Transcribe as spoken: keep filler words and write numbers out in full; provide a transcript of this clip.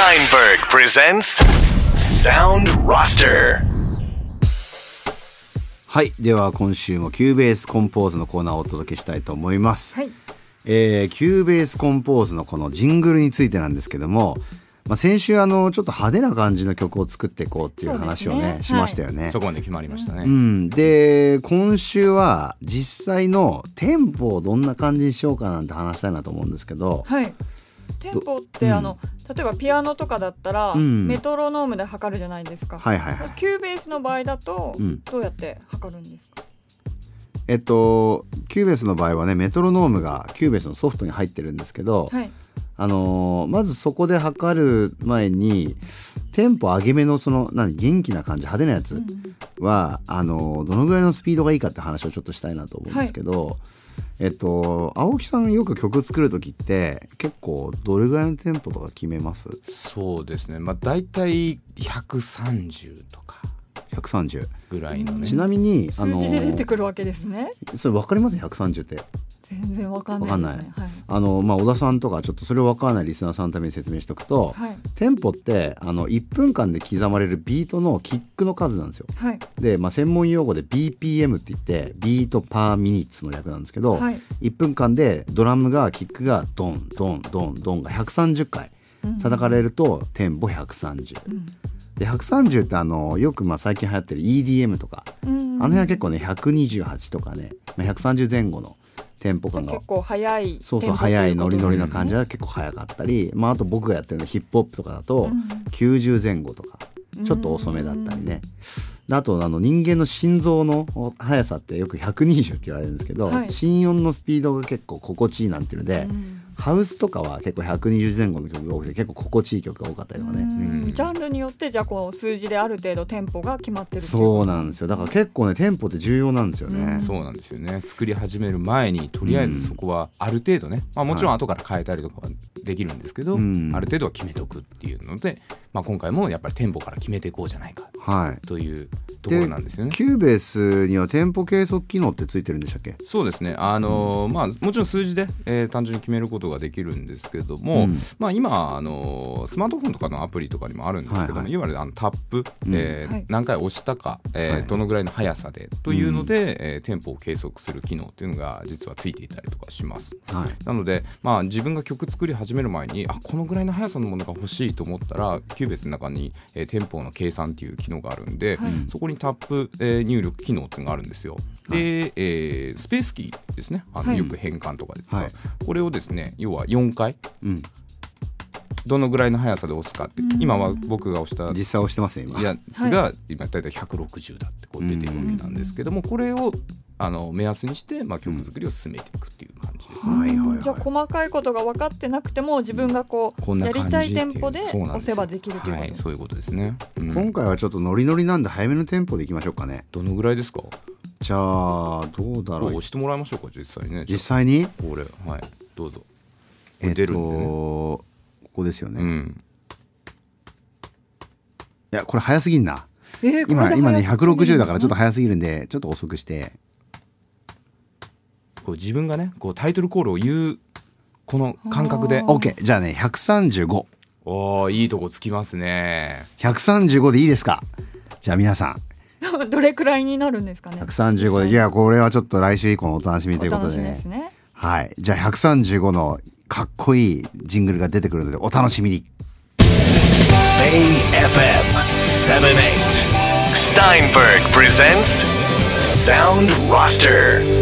Steinberg presents Sound Roster。 はい、では今週もキューベースコンポーズのコーナーをお届けしたいと思います、 はい。 えー、キューベースコンポーズのこのジングルについてなんですけども、まあ、先週あのちょっと派手な感じの曲を作っていこうっていう話を ね, そうですねしましたよね、 そこまで決まりましたね、 うん、で今週は実際のテンポをどんな感じにしようかなんて話したいなと思うんですけど、 はい。テンポって、 うんあの例えばピアノとかだったら、 うんメトロノームで測るじゃないですか。 はいはいはい、 キューベースの場合だと、 うんどうやって測るんですか？ えっとキューベースの場合はねメトロノームがキューベースのソフトに入ってるんですけど、 はい。 あのーまずそこで測る前にテンポ上げ目のその何元気な感じ派手なやつは、あのーどのぐらいのスピードがいいかって話をちょっとしたいなと思うんですけど、えっと青木さんよく曲作る時って結構どれぐらいのテンポとか決めます？ そうですね、まあだいたいひゃくさんじゅうとかひゃくさんじゅう。 ぐらいのね。 ちなみにあ数の字で出てくるわけですね。 ーそれ分かります？ひゃくさんじゅうって全然わかんないですね。はい。 あの、まあ、小田さんとかちょっとそれを分からないリスナーさんのために説明しておくと、 はい。 テンポってあのいっぷんかんで刻まれるビートのキックの数なんですよ。 はい。 で、まあ、専門用語で ビーピーエム って言ってビートパーミニッツの略なんですけど、 はい。 いっぷんかんでドラムがキックがドンドンドンドンがひゃくさんじゅっかい叩かれるとテンポひゃくさんじゅう、 うんでひゃくさんじゅうってあのよくまあ最近流行ってる イーディーエム とか、 うん、 あの辺は結構ねひゃくにじゅうはちとかね、まあ、ひゃくさんじゅうぜん後のテンポ感が結構速い。 そうそう速いノリノリなじ。 感じは結構速かったり、まあ、あと僕がやってるのヒップホップとかだとうんきゅうじゅうぜん後とかちょっと遅めだったりね。であとあの人間の心臓の速さってよくひゃくにじゅうって言われるんですけど、 はい、 心音のスピードが結構心地いいなんていうので、 うんハウスとかは結構ひゃくにじゅうぜん後の曲が多くて結構心地いい曲が多かったりとかね。 うんうんジャンルによってじゃあこう数字である程度テンポが決まってるっていそうなんですよ。だから結構ねテンポって重要なんですよね、 うんそうなんですよね。作り始める前にとりあえずそこはある程度ね、まあ、もちろん後から変えたりとかはできるんですけど、 うんある程度は決めとくっていうので、まあ、今回もやっぱりテンポから決めていこうじゃないかはいというところなんですよね。 キューベースにはテンポ計測機能ってついてるんでしたっけ？ そうですね、あのーまあ、もちろん数字で、えー単純に決めることができるんですけども、 うんまあ、今、あのースマートフォンとかのアプリとかにもあるんですけども、 はいはいいわゆるあのタップ、えーはい何回押したか、えーはいどのぐらいの速さでというので、えーテンポを計測する機能っていうのが実はついていたりとかします。 はいなので、まあ、自分が曲作り始める前にあこのぐらいの速さのものが欲しいと思ったらキューベースの中に、えーテンポの計算っていう機能があるんで、 はいそこにタップ、えー入力機能っていうのがあるんですよ。で、えースペースキーですね、あのはいよく変換とかで使う、 はいこれをですね要はよんかいうん、 どのぐらいの速さで押すかって、 うん今は僕が押した実際押してますね今。 やつが今だいたいひゃくろくじゅうだってこう出てるわけなんですけども、これをあの目安にして、まあ、曲作りを進めていくっていう感じですね。 はいはいはいじゃあ細かいことが分かってなくても自分がこうこんな感じやりたいテンポでそうなんですよ押せばできるということはい、そういうことですね、うん今回はちょっとノリノリなんで早めのテンポでいきましょうかね。 どのぐらいですか？ じゃあどうだろう。 押してもらいましょうか実際ね。 実際にこれはいどうぞ。こえっとれ出るんでね、 ここですよね、いうんやこれ早すぎんな。 えーこれで今今ね早すぎるんですひゃくろくじゅうだからちょっと早すぎるんでちょっと遅くして。 こう自分がねこうタイトルコールを言うこの感覚であー OK じゃあねひゃくさんじゅうご。 おーいいとこつきますね。 ひゃくさんじゅうごでいいですか？じゃあ皆さんどれくらいになるんですかね。 ひゃくさんじゅうごでいやこれはちょっと来週以降のお楽しみということでねお楽しみですね。 はいじゃあひゃくさんじゅうごのかっこいいジングルが出てくるのでお楽しみに。 Bay エフエム セブンティーエイト Steinberg presents Sound Roster。